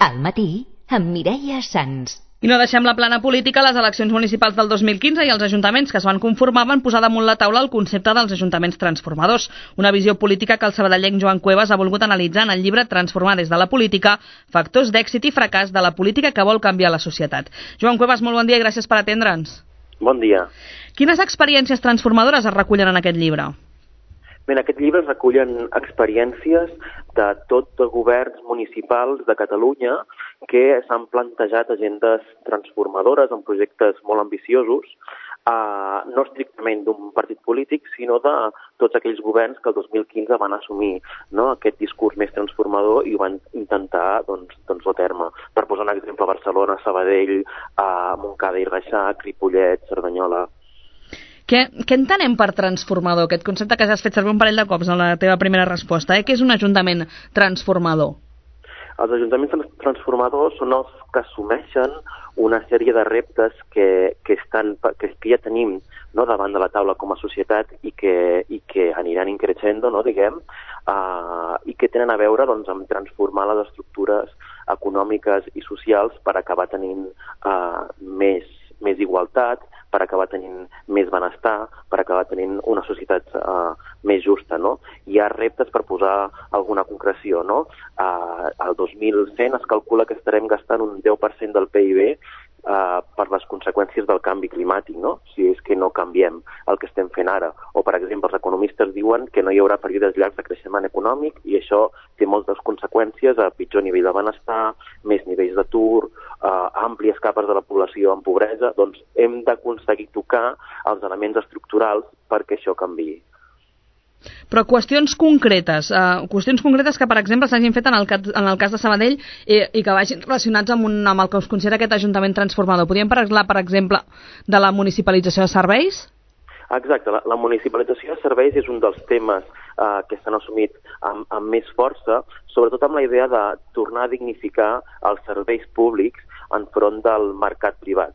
Al matí, amb Mireia Sans. I no deixem la plana política. Les eleccions municipals del 2015 i els ajuntaments que es van conformar van posar damunt la taula el concepte dels ajuntaments transformadors, una visió política que el sabadellenc Joan Cuevas ha volgut analitzar en el llibre Transformar des de la política, factors d'èxit i fracàs de la política que vol canviar la societat. Joan Cuevas, molt bon dia i gràcies per atendre'ns. Bon dia. Quines experiències transformadores es recullen en aquest llibre? Bé, en aquest llibre es recullen experiències de tots els governs municipals de Catalunya que s'han plantejat agendes transformadores en projectes molt ambiciosos, no estrictament d'un partit polític, sinó de tots aquells governs que el 2015 van assumir, no, aquest discurs més transformador i ho van intentar doncs a terme. Per posar un exemple, Barcelona, Sabadell, Montcada i Reixac, Ripollet, Cerdanyola. Què entenem per transformador? Aquest concepte que ja has fet servir un parell de cops en la teva primera resposta. Què és un ajuntament transformador? Els ajuntaments transformadors són els que assumeixen una sèrie de reptes que ja tenim, no, davant de la taula com a societat i que aniran increixendo, no, diguem, i que tenen a veure doncs, amb transformar les estructures econòmiques i socials per acabar tenint més igualtat, per acabar tenint més benestar, per acabar tenint una societat més justa, no? Hi ha reptes, per posar alguna concreció, no? Al 2100 es calcula que estarem gastant un 10% del PIB per les conseqüències del canvi climàtic, no? Si és que no canviem el que estem fent ara. O, per exemple, els economistes diuen que no hi haurà períodes llargs de creixement econòmic i això té moltes conseqüències a pitjor nivell de benestar, més nivells d'atur, àmplies capes de la població en pobresa. Doncs hem d'aconseguir tocar els elements estructurals perquè això canviï. Però qüestions concretes que, per exemple, s'hagin fet en el cas de Sabadell i que vagin relacionats amb el que us considera aquest ajuntament transformador. Podríem parlar, per exemple, de la municipalització de serveis? Exacte, la municipalització de serveis és un dels temes que s'han assumit amb més força, sobretot amb la idea de tornar a dignificar els serveis públics enfront del mercat privat.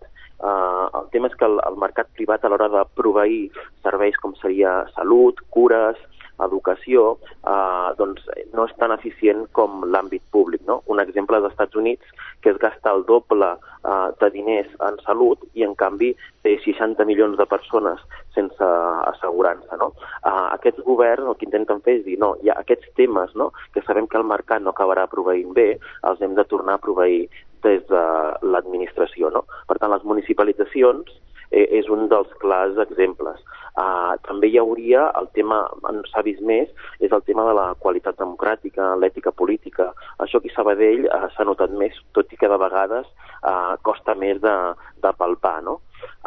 El tema és que el mercat privat, a l'hora de proveir serveis com seria salut, cures, educació, doncs no és tan eficient com l'àmbit públic, no? Un exemple dels Estats Units, que es gasta el doble de diners en salut i, en canvi, té 60 milions de persones sense assegurança, no? Aquests governs el que intenten fer és dir, no, hi ha aquests temes, no, que sabem que el mercat no acabarà proveint bé, els hem de tornar a proveir des de l'administració, no? Per tant, les municipalitzacions és un dels clars exemples. També hi hauria el tema, s'ha vist més, és el tema de la qualitat democràtica, l'ètica política. Això aquí a Sabadell s'ha notat més, tot i que de vegades costa més de palpar, no?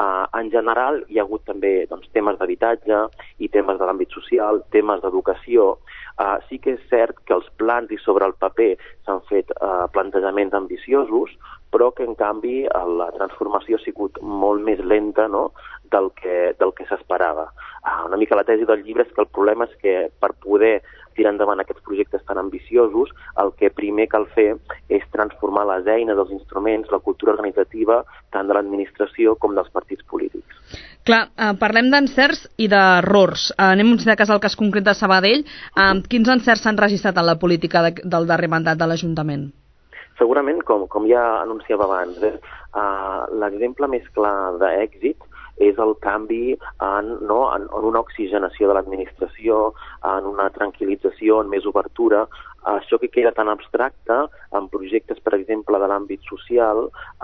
En general hi ha hagut també temes d'habitatge i temes de l'àmbit social, temes d'educació. Sí que és cert que els plans i sobre el paper s'han fet plantejaments ambiciosos, però que en canvi la transformació ha sigut molt més lenta, no?, del que s'esperava. Una mica la tesi del llibre és que el problema és que per poder tirar endavant aquests projectes tan ambiciosos, el que primer cal fer és transformar les eines, els instruments, la cultura organitzativa, tant de l'administració com dels partits polítics. Clar, parlem d'encerts i d'errors. Anem a cas al cas concret de Sabadell. Quins encerts s'han registrat en la política del darrer mandat de l'Ajuntament? Segurament, com ja anunciava abans, l'exemple més clar d'èxit és el canvi en una oxigenació de l'administració, en una tranquil·lització, en més obertura. Això que queda tan abstracte, en projectes, per exemple, de l'àmbit social,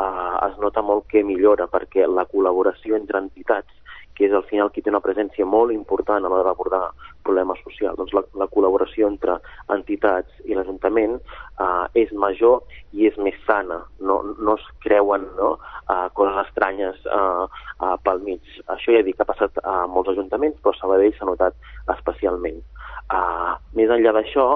es nota molt que millora, perquè la col·laboració entre entitats, que és al final qui té una presència molt important a l'hora d'abordar problemes socials. Doncs la col·laboració entre entitats i l'Ajuntament és major i és més sana. No es creuen coses estranyes pel mig. Això ja dic que ha passat a molts ajuntaments, però a Sabadell s'ha notat especialment. Més enllà d'això,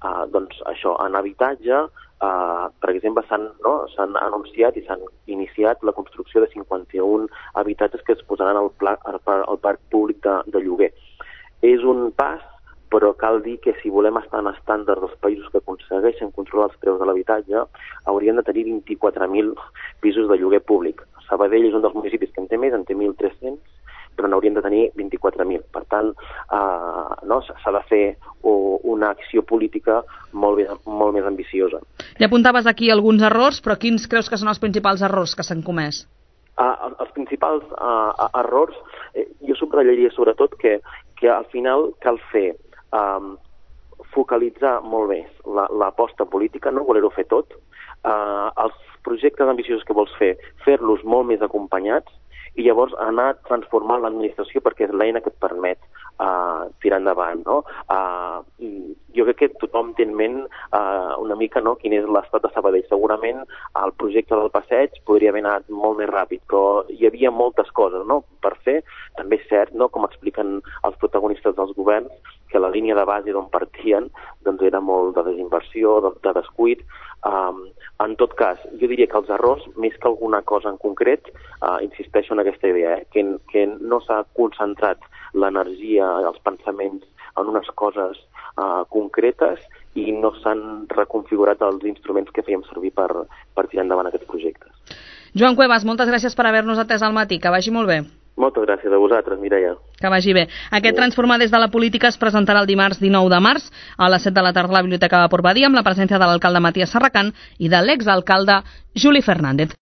en habitatge, per exemple, s'han anunciat i s'han iniciat la construcció de 51 habitatges que es posaran al parc públic de lloguer. És un pas, però cal dir que si volem estar en estàndards dels països que aconsegueixen controlar els preus de l'habitatge, haurien de tenir 24.000 pisos de lloguer públic. Sabadell és un dels municipis que en té més, en té 1.300, però n'haurien de tenir 24.000. Per tant, s'ha de fer una acció política molt més ambiciosa. Ja apuntaves aquí alguns errors, però quins creus que són els principals errors que s'han comès? Els principals errors, jo subratllaria sobretot que al final cal fer focalitzar molt més l'aposta política, no voler-ho fer tot, els projectes ambiciosos que vols fer-los molt més acompanyats i llavors anar transformant l'administració perquè és l'eina que et permet tirar endavant, no? Jo crec que tothom té en ment una mica quin és l'estat de Sabadell. Segurament el projecte del passeig podria haver anat molt més ràpid, però hi havia moltes coses per fer. També és cert, com expliquen els protagonistes dels governs, que la línia de base d'on partien era molt de desinversió, de descuit. En tot cas, jo diria que els errors, més que alguna cosa en concret, insisteixo en aquesta idea, que no s'ha concentrat l'energia, els pensaments en unes coses concretes i no s'han reconfigurat els instruments que fèiem servir per tirar endavant aquests projectes. Joan Cuevas, moltes gràcies per haver-nos atès al matí. Que vagi molt bé. Moltes gràcies a vosaltres, Mireia. Que vagi bé. Aquest Transformar des de la política es presentarà el dimarts 19 de març a les 7 de la tarda a la Biblioteca de Port Badia amb la presència de l'alcalde Matías Serracant i de l'exalcalde Juli Fernández.